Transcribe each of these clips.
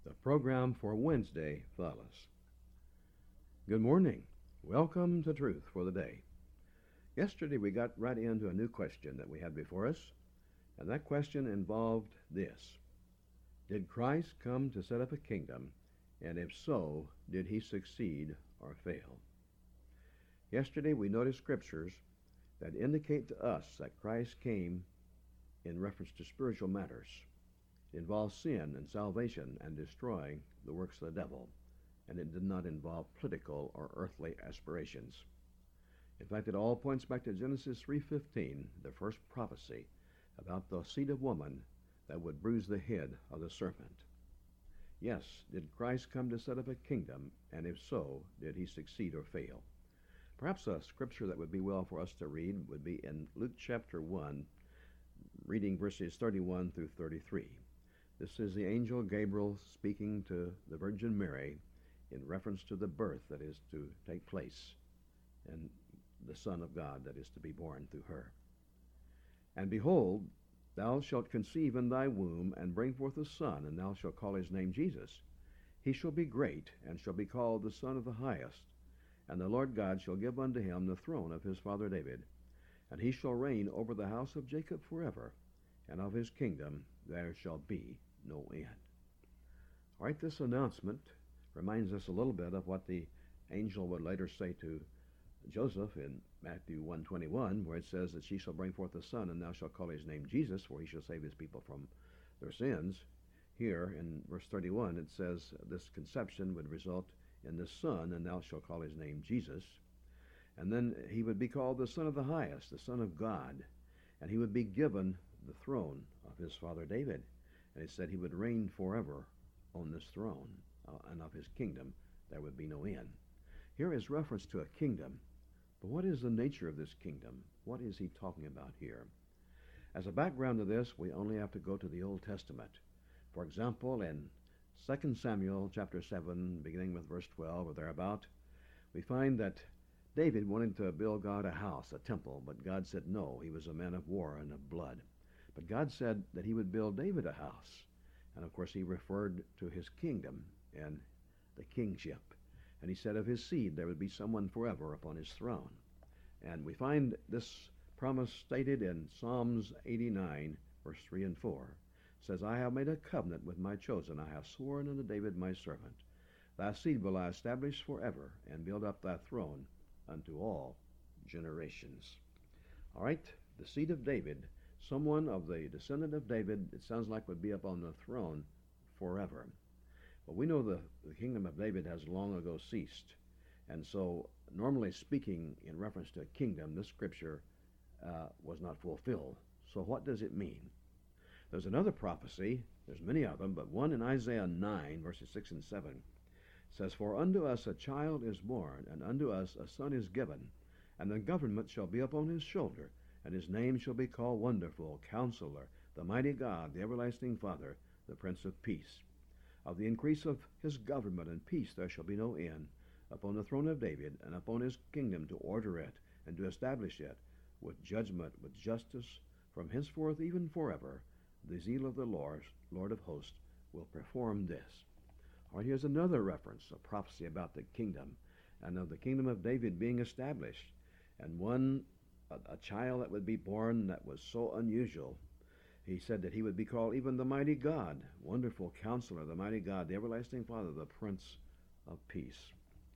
The program for Wednesday follows. Good morning. Welcome to Truth for the Day. Yesterday we got right into a new question that we had before us, and that question involved this. Did Christ come to set up a kingdom, and if so, did he succeed or fail? Yesterday we noticed scriptures that indicate to us that Christ came in reference to spiritual matters. It involves sin and salvation and destroying the works of the devil, and it did not involve political or earthly aspirations. In fact, it all points back to Genesis 3:15, the first prophecy about the seed of woman that would bruise the head of the serpent. Yes, did Christ come to set up a kingdom, and if so, did he succeed or fail? Perhaps a scripture that would be well for us to read would be in Luke chapter 1, reading verses 31 through 33. This is the angel Gabriel speaking to the Virgin Mary in reference to the birth that is to take place and the Son of God that is to be born through her. And behold, thou shalt conceive in thy womb, and bring forth a son, and thou shalt call his name Jesus. He shall be great, and shall be called the Son of the Highest. And the Lord God shall give unto him the throne of his father David. And he shall reign over the house of Jacob forever, and of his kingdom there shall be no end. All right, this announcement reminds us a little bit of what the angel would later say to Joseph in Matthew 1:21, where it says that she shall bring forth a son, and thou shalt call his name Jesus, for he shall save his people from their sins. Here in verse 31, it says this conception would result in the Son, and thou shalt call his name Jesus. And then he would be called the Son of the Highest, the Son of God, and he would be given the throne of his father David. And it said he would reign forever on this throne, and of his kingdom there would be no end. Here is reference to a kingdom, but what is the nature of this kingdom? What is he talking about here? As a background to this, we only have to go to the Old Testament. For example, in 2 Samuel chapter 7, beginning with verse 12 or thereabout, we find that David wanted to build God a house, a temple, but God said no. He was a man of war and of blood. But God said that he would build David a house. And of course he referred to his kingdom and the kingship. And he said of his seed there would be someone forever upon his throne. And we find this promise stated in Psalms 89, verse 3 and 4. It says, I have made a covenant with my chosen. I have sworn unto David my servant. Thy seed will I establish forever, and build up thy throne unto all generations. All right, the seed of David, someone of the descendant of David, it sounds like would be up on the throne forever. Well, we know the kingdom of David has long ago ceased. And so, normally speaking, in reference to a kingdom, this scripture was not fulfilled. So what does it mean? There's another prophecy, there's many of them, but one in Isaiah 9, verses 6 and 7, says, For unto us a child is born, and unto us a son is given, and the government shall be upon his shoulder, and his name shall be called Wonderful, Counselor, the Mighty God, the Everlasting Father, the Prince of Peace. Of the increase of his government and peace there shall be no end, upon the throne of David, and upon his kingdom, to order it, and to establish it, with judgment, with justice, from henceforth even forever. The zeal of the Lord of hosts, will perform this. All right, here's another reference, a prophecy about the kingdom, and of the kingdom of David being established. And a child that would be born that was so unusual. He said that he would be called even the Mighty God, Wonderful Counselor, the Mighty God, the Everlasting Father, the Prince of Peace.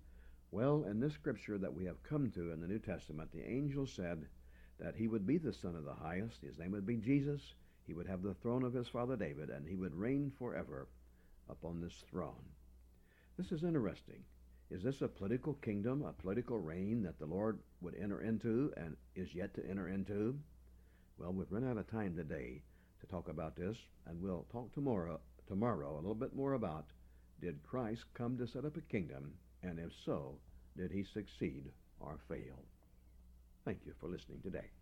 Well, in this scripture that we have come to in the New Testament, the angel said that he would be the Son of the Highest. His name would be Jesus. He would have the throne of his father David, and he would reign forever upon this throne. This is interesting. Is this a political kingdom, a political reign that the Lord would enter into and is yet to enter into? Well, we've run out of time today to talk about this, and we'll talk tomorrow a little bit more about, did Christ come to set up a kingdom, and if so, did he succeed or fail? Thank you for listening today.